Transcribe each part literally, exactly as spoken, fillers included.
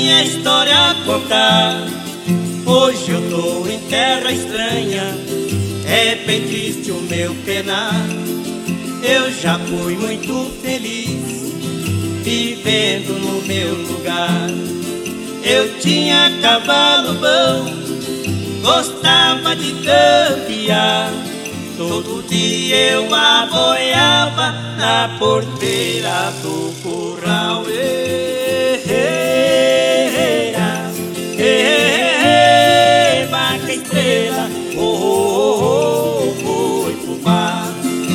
minha história a contar. Hoje eu tô em terra estranha, é bem triste o meu penar. Eu já fui muito feliz, vivendo no meu lugar. Eu tinha cavalo bom, gostava de campear. Todo dia eu aboiava na porteira do curral. Ei, ei, ei, ei, vaca estrela, oh, oh, oh, foi pro bar.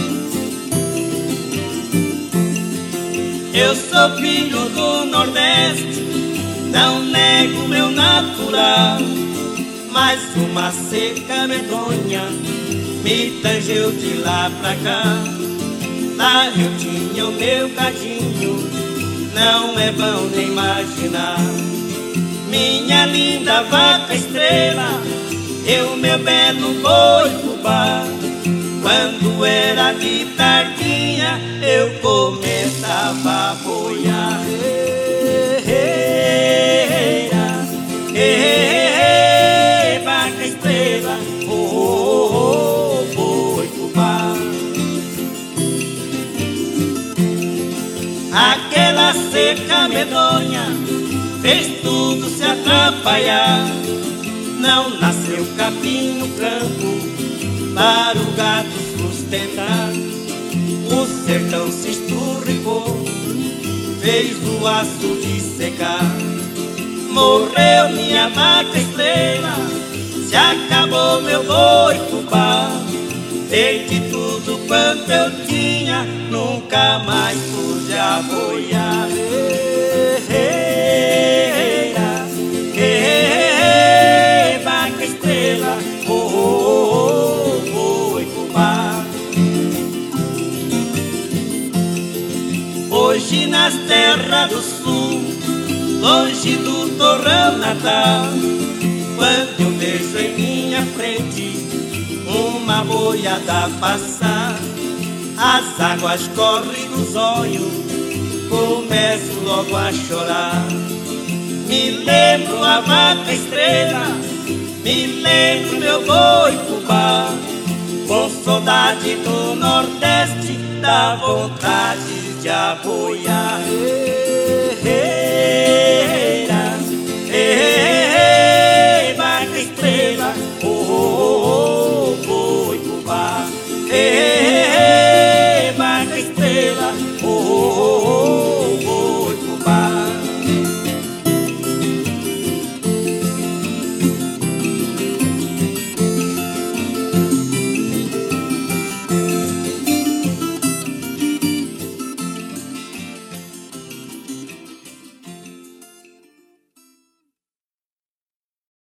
Eu sou filho do Nordeste, não nego meu natural, mas uma seca medonha me tangeu de lá pra cá. Lá eu tinha o meu cadinho, não é bom nem imaginar. Minha linda vaca estrela, eu meu belo boi fubá. Quando era de tardinha, eu começava a boiar. Ei, ei, ei, vaca estrela, oh, oh, oh, boi fubá. Aquela seca medonha fez tudo se atrapalhar. Não nasceu capim no campo para o gato sustentar. O sertão se esturricou, fez o açude secar. Morreu minha vaca estrela, se acabou meu boi fubá. Perdi tudo quanto eu tinha, nunca mais pude aboiar. Ei, ei, ei, vaca estrela, oh, oh, oh, boi fubá. Hoje nas terras do sul, longe do torrão natal, quando eu vejo em minha frente uma boiada passar, as águas correm nos olhos, começo logo a chorar. Me lembro a vaca estrela, me lembro meu boi fubá. Com saudade do Nordeste, dá vontade de aboiar. Ei, ei, ei, vaca estrela, oh, oh, oh, boi fubá. Ei, vaca estrela, oh,